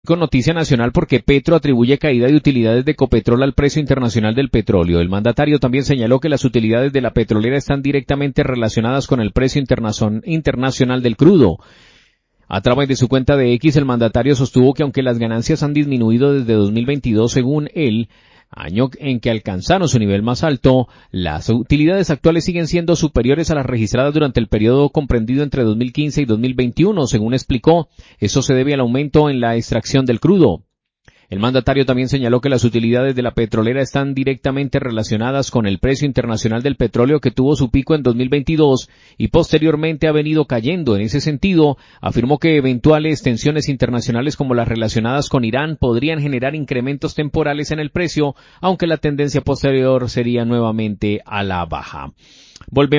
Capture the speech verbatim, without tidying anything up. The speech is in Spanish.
Con noticia nacional porque Petro atribuye caída de utilidades de Ecopetrol al precio internacional del petróleo. El mandatario también señaló que las utilidades de la petrolera están directamente relacionadas con el precio internacional del crudo. A través de su cuenta de X, el mandatario sostuvo que aunque las ganancias han disminuido desde dos mil veintidós, según él, año en que alcanzaron su nivel más alto, las utilidades actuales siguen siendo superiores a las registradas durante el periodo comprendido entre dos mil quince y dos mil veintiuno, según explicó. Eso se debe al aumento en la extracción del crudo. El mandatario también señaló que las utilidades de la petrolera están directamente relacionadas con el precio internacional del petróleo que tuvo su pico en dos mil veintidós y posteriormente ha venido cayendo. En ese sentido, afirmó que eventuales tensiones internacionales como las relacionadas con Irán podrían generar incrementos temporales en el precio, aunque la tendencia posterior sería nuevamente a la baja. Volvemos